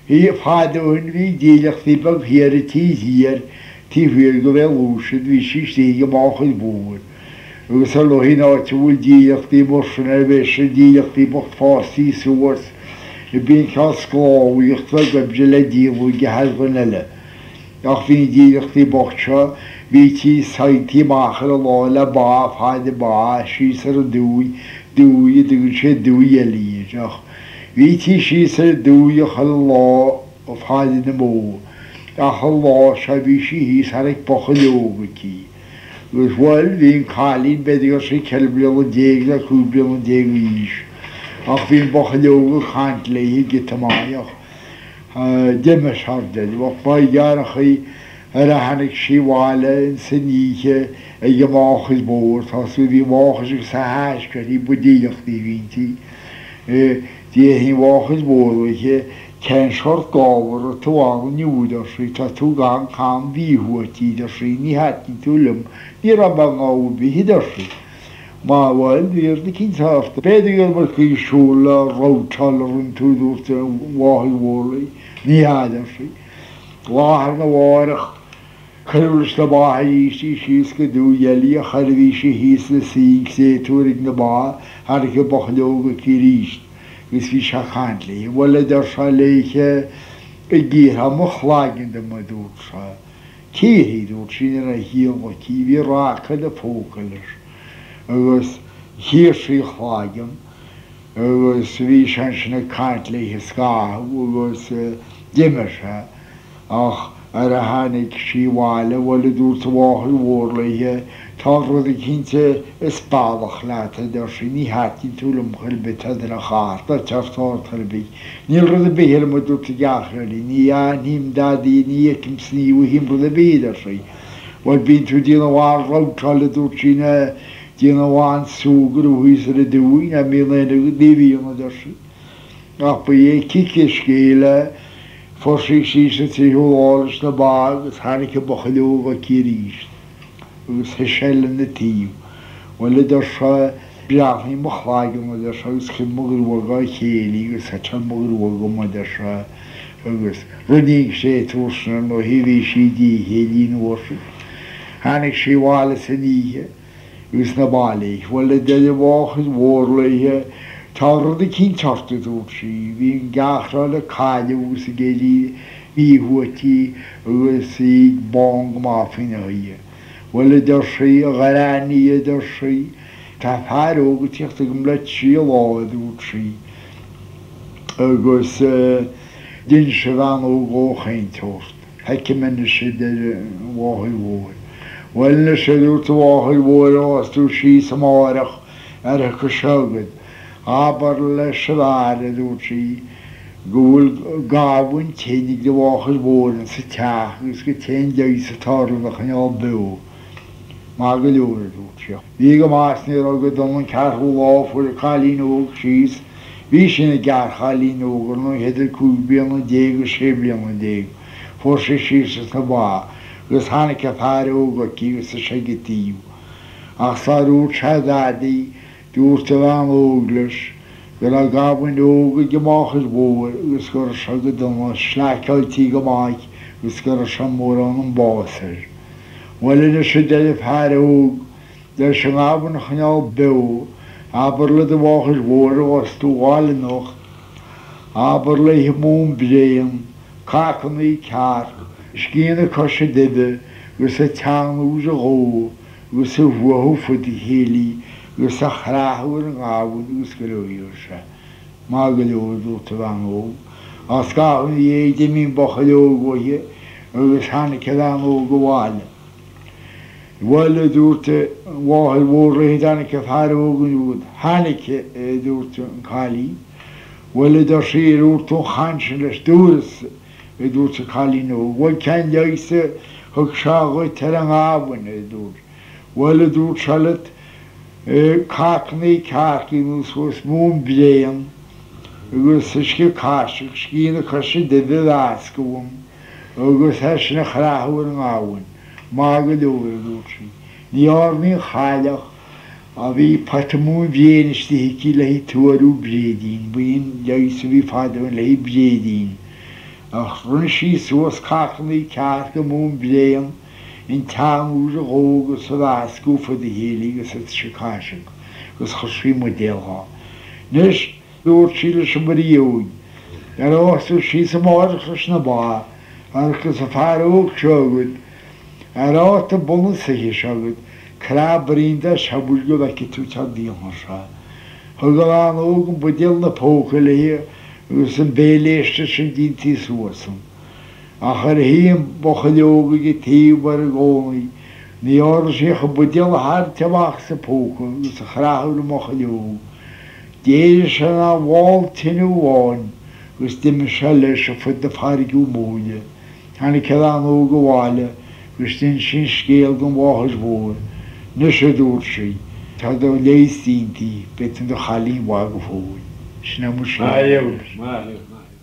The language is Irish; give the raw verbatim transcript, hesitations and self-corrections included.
He fadwn fi dilach fi bag hier y ti hir, ti hwyr go fel lwysyd fi si stig y moch y bwr. Ys alo hi na tŵl dilach fi morsyn ar fesy dilach fi bach ffosti sŵrs. Y by'n cael sglaw i'ch fel gybjel a dilw gehal gynnyla. Ach fi'n dilach fi bach sia, fi ti saith ti mach ar y lola ba, fad y ba, sis ar y dwy, dwy, dwy, dwy, dwy eli. Ach, fi ti sis ar y dwy o'ch ar y lo o fad yn y mw. Ach y lo sia fi si his ar eich bach y lwg y ci. Ys wel fi'n calin bedig os ei celbriol yn deg na cwbriol yn deg wys. Ach fi'n bach y lwg y chant le hi gyda mai. Ach, dim y sarded. Ach, mae gan ach i yr ahannig si wala yn syniche y gymach ys bwrdd. Os fi wach ys ys ahas gan i bwydilach di fi'n ti. Di hi'n wach ys bwrdd eich Ken short gawr o tywal niwyd o sri ta tw gan cam fi hwa ti da sri ni hat ni tulum ni rabang aw bi hid o sri. Ma wal wir di kin saft. Bedig ar mar chi shula rawtal run tu dwrt wahal woli ni had o sri. Wahal na warach Cyrwys na ba isi sys gydw yeli a charfi si hys na sy'n se twrig na ba ar eich bach lwg y cyrisht. Ys fi siachanli. Wel ydw sa leich y gyr am o'ch lagyn dyma dwr sa. Cyr hi dwr sy'n yr ahil o ci fi racad y ffocalys. Ygos hir sy'n chlagyn. Ygos fi sian sy'n y cant leich ysgaw. Ygos dimmer sa. Ach, ar a hannig si wala, wel ydw ta wahal wor leich Ta roedd i cynta ysbalach lata dar sy'n ni hati tŵlwm chylbita dyn a charta tartar chylbi. Ni roedd y behir yma dwt y gachrali, ni a nim dadi ni e cymsni yw hym roedd y behir ar sy'n. Wel byn tŵ dyn o war rawtal y dwt sy'n dyn o wan sŵgr o hwys ar y dwyn a mi'n ein y ddifi yma dar sy'n. Ach by e cicys gael fforsi sy'n sy'n hwlolys na bag ys hannig y bochalwg o cyrisht. Ys hysiel yn y tîw. Wel ydw sa biach ni mwchlag yma ydw sa ys chyn mwgrwag o'i cheli ys hachal mwgrwag yma ydw sa ys rydnig se twrsyn o hifi si di heli yn wrsi. Hannig si wala sy'n ihe ys na balik. Wel ydw ydw wach ys warla ihe ta rydw cyn tortu twrsi. Fi'n gachral y cael ys y gedi fi hwyti ys i bong maffin o ihe. Wel ydw si, garani ydw si, ta par o gwytiach dy gymryd si o loedd yw'r si. Agos dyn syfan o goch ein tost. Hec yn mynd sydd yr wahel wôr. Wel na sydd yw'r wahel wôr o as dw si samarach ar y cysogyd. Aber le syfar ydw si. Gwyl gafwyn tenig dy wahel wôr yn sy'n tach. Ys gyda'n dweud sy'n torlach yn ôl byw. Mag y lwr ydw ti. Fi gymas ni rog y dom yn carhw lof o'r calin o'g sys. Fi sy'n y gar calin o'g o'n nhw'n hedr cwbi am yn deg o sebli am yn deg. Fos y sys ys na ba. Gys hannig a par o'g o ci gys y siag y tîw. Ach sa rŵr siadadi dŵr ty fan o'glys. Gyda gafwyn o'g y gymach ys bwr. Gys gyda siag y dom yn slacal ti gymach. Gys gyda siag môr o'n yn bosir. Wel yn y sydd y par o'g, dyr sy'n afon chynal byw, aberle dy wach ys fwr o os dw wal yn o'ch, aberle hi mwyn brein, cac yn ei car, sgyn y cosio dydde, gys y tan wys o gwo, gys y fwahw ffwyd i heli, gys y chrahwyr yn gafwn, gys gylwyr sa. Ma gylwyr dwt y fan o'g. Os gafwn i ei dim un boch y o'g o hi, gys hannig y fan o'g o wal. Wel ydw't wahel wôr rhaid anig y far o'g yn ywyd. Hanig ydw't yn cael i. Wel ydw'r sy'r wrth o'n chans yn ys dwrs ydw't yn cael i nhw. Wel can leis y hwg siagwyd ter yng ngafwn ydw't. Wel ydw't salet cac neu cac i nhw'n sgwrs mwyn blein. Ygwys ysgu casig, sgyn y cysgu dyddydd asgwm. Ygwys hysyn y chrahwyr yng ngafwn. Mag y lwr ydw ti. Ni orni'n chalach a fi patamwn fien ysdi hici lehi tŵr o bredin. Bwyn leis o fi fadwn lehi bredin. ach run sí suas cachnaí ceart go mún bléan in teamúr a rógus a láscú fa de hélig gus at sikáisiach gus chosrí modélá. Nis dúr síle sem mar íúig, ar ású sí sa márachas na bá, agus a fear óg seogad, ar át a buna sa hí seogad, crabbrínda sebúr go bheice tú tá díomha se. Thug an óg an budéal na póca léir agus an béléiste sin díntaí suasam. Ach ar híon bocha leoga go tíomh bar a gcónaí, ní ára sé go budéal a thar teamach sa póca agus a chrathú na mocha leog. Déir se na bháil tinú bháin gus duime se leis a fud na farigú móile. Hanna ce an óg a bháile gus din sin scéal go bháthas mhór, nus a dúr sí. Tá do léis díntaí betan do chalín bhá go fóil. Sinna mu sé.